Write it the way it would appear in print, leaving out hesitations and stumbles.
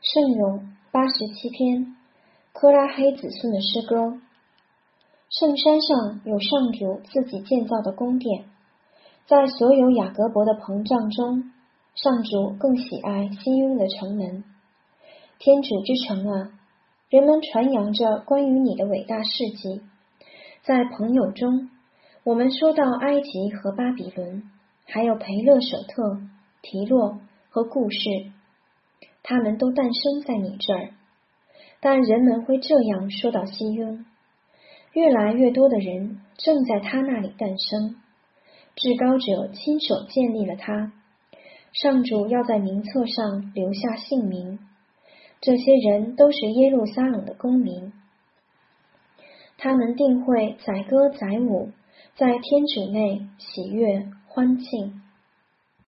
圣咏87篇，科拉黑子孙的诗歌。圣山上有上主自己建造的宫殿，在所有雅各伯的膨胀中，上主更喜爱西雍的城门。天主之城啊，人们传扬着关于你的伟大事迹。在朋友中，我们说到埃及和巴比伦，还有培勒舍特、提洛和故事，他们都诞生在你这儿。但人们会这样说到西雍，越来越多的人正在他那里诞生，至高者亲手建立了他，上主要在名册上留下姓名，这些人都是耶路撒冷的公民，他们定会载歌载舞，在天主内喜悦欢庆。